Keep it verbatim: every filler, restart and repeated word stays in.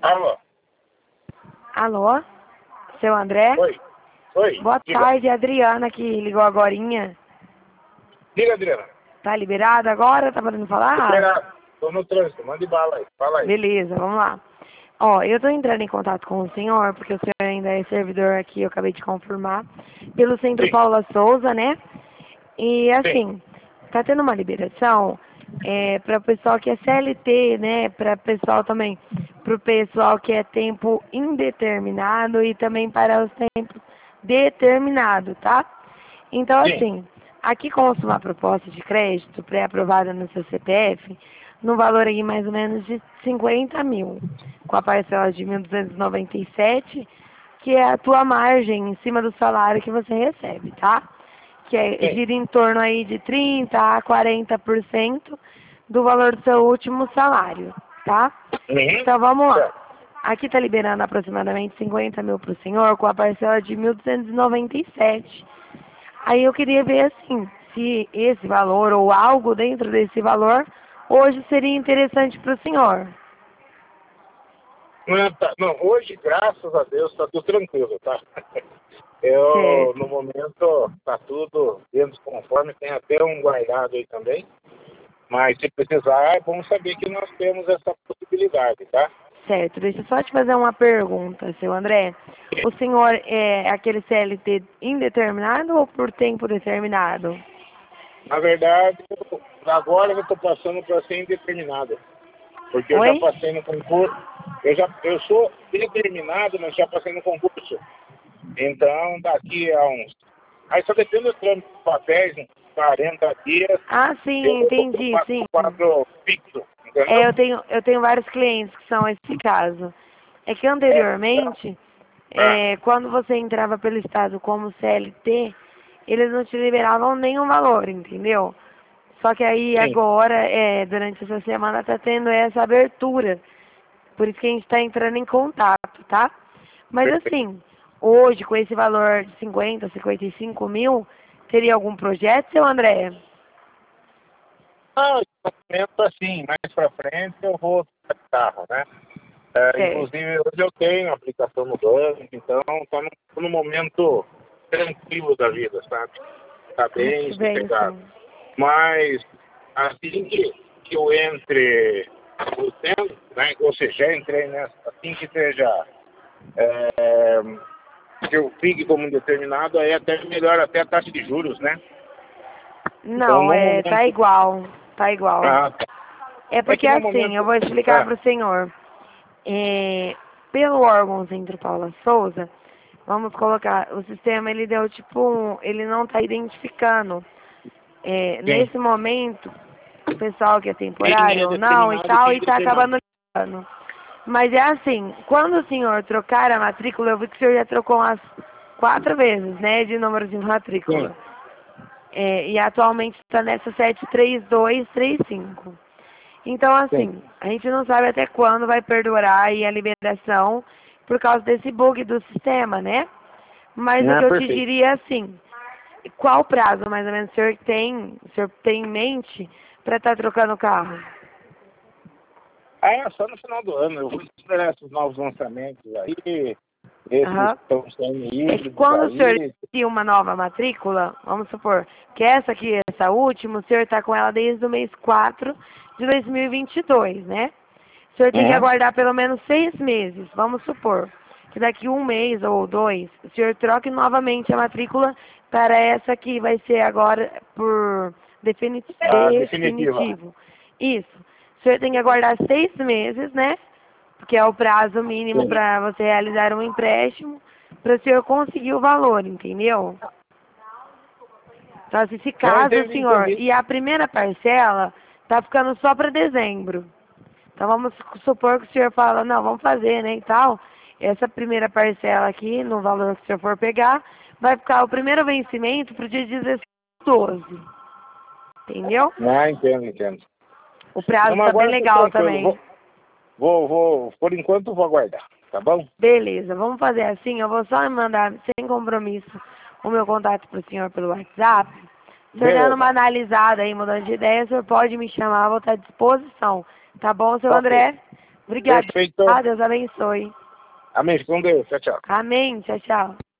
Alô? Alô? Seu André? Oi. Oi. Boa Diga. tarde, Adriana, que ligou agorinha. Diga, Adriana. Tá liberada agora? Tá podendo falar? Espera. Tô no trânsito. Mande bala aí. Fala aí. Beleza, vamos lá. Ó, eu tô entrando em contato com o senhor, porque o senhor ainda é servidor aqui, eu acabei de confirmar, pelo Centro Sim. Paula Souza, né? E Sim. assim, tá tendo uma liberação é, para o pessoal que é C L T, né? Para pessoal também, para o pessoal que é tempo indeterminado e também para os tempos determinados, tá? Então, Sim. assim, aqui consta uma proposta de crédito pré-aprovada no seu C P F, no valor aí mais ou menos de cinquenta mil, com a parcela de mil duzentos e noventa e sete, que é a tua margem em cima do salário que você recebe, tá? Que é, Sim. gira em torno aí de trinta a quarenta por cento do valor do seu último salário, tá? Uhum. Então vamos lá. Certo. Aqui está liberando aproximadamente cinquenta mil para o senhor, com a parcela de mil duzentos e noventa e sete. Aí eu queria ver assim, se esse valor ou algo dentro desse valor hoje seria interessante para o senhor. Não, tá, não, hoje, graças a Deus, tá tudo tranquilo, tá? Eu, no Certo. momento, tá tudo dentro conforme, tem até um guardado aí também. Mas se precisar, é bom saber que nós temos essa possibilidade, tá? Certo. Deixa eu só te fazer uma pergunta, seu André. O senhor é aquele C L T indeterminado ou por tempo determinado? Na verdade, eu- agora eu estou passando para ser indeterminado. Porque eu já Oi? passei no concurso. Eu, já, eu sou determinado, mas já passei no concurso. Então, daqui a uns. Aí só depende do trâmite dos papéis, uns quarenta dias, Ah, eu sim, vou entendi, para sim. o quadro fixo. É, Entendeu? eu tenho, eu tenho vários clientes que são esse caso. É que É, anteriormente, ah, é, quando você entrava pelo Estado como C L T, eles não te liberavam nenhum valor, entendeu? Só que aí sim, agora, é, durante essa semana, tá tendo essa abertura. Por isso que a gente está entrando em contato, tá? Mas perfeito. assim, hoje, com esse valor de cinquenta, cinquenta e cinco mil, teria algum projeto, seu André? Ah, no momento assim, mais para frente eu vou para carro, né? É, Certo. inclusive, hoje eu tenho aplicação no banco, então estou num, tô num momento tranquilo da vida, sabe? Está Ah, bem que sossegado. bênção. Mas, assim que, que eu entre no tempo, né? Ou seja, já entrei nessa, assim que seja, é, que eu fique como indeterminado, aí até melhor até a taxa de juros, né? Então, Não, no é, tá momento. igual, tá igual. Ah, É é porque que no assim, eu momento. vou explicar Ah, para o senhor. É, pelo órgão Centro Paula Souza, vamos colocar, o sistema ele deu tipo, um- ele não está identificando. É, sim. nesse momento, o pessoal que é Quem é temporário ou não e determinado e tal, quem e é está determinado. acabando ligando. Mas é assim, quando o senhor trocar a matrícula, eu vi que o senhor já trocou umas quatro vezes, né, de número de Sim, matrícula. É, e atualmente está nessa sete três dois três cinco. Então, sim. assim, a gente não sabe até quando vai perdurar aí a liberação por causa desse bug do sistema, né? Mas o Ah, que eu te perfeito. diria é assim, qual prazo mais ou menos o senhor tem, o senhor tem em mente para estar trocando o carro? Ah, é só no final do ano. Eu vou esperar esses novos lançamentos aí, esses Aham. que estão sendo É que híbridos quando o senhor aí. inicia uma nova matrícula, vamos supor que essa aqui, essa última, o senhor está com ela desde o mês quatro de dois mil e vinte e dois, né? O senhor tem que Uhum. aguardar pelo menos seis meses, vamos supor, que daqui um mês ou dois, o senhor troque novamente a matrícula para essa que vai ser agora por defini- A definitiva. definitivo. Isso. O senhor tem que aguardar seis meses, né? Porque é o prazo mínimo Sim. para você realizar um empréstimo, para o senhor conseguir o valor, entendeu? Então, assim, se Não, caso, entendi, senhor, entendi. e a primeira parcela tá ficando só para dezembro. Então vamos supor que o senhor fala, não, vamos fazer, né, e tal. Essa primeira parcela aqui, no valor que o senhor for pegar, vai ficar o primeiro vencimento para o dia dezesseis de doze. Entendeu? Ah, entendo, entendo. O prazo Não, mas está bem agora eu tô legal tranquilo. também. Vou, vou, vou, por enquanto vou aguardar, tá bom? Beleza, vamos fazer assim, eu vou só mandar, sem compromisso, o meu contato para o senhor pelo WhatsApp. O senhor dando uma Beleza. analisada aí, mudando de ideia, o senhor pode me chamar, eu vou estar à disposição. Tá bom, seu Ok. André? Obrigada. Perfeito. Ah, Deus abençoe. Amém. Com Deus. Tchau, tchau. Amém. Tchau, tchau.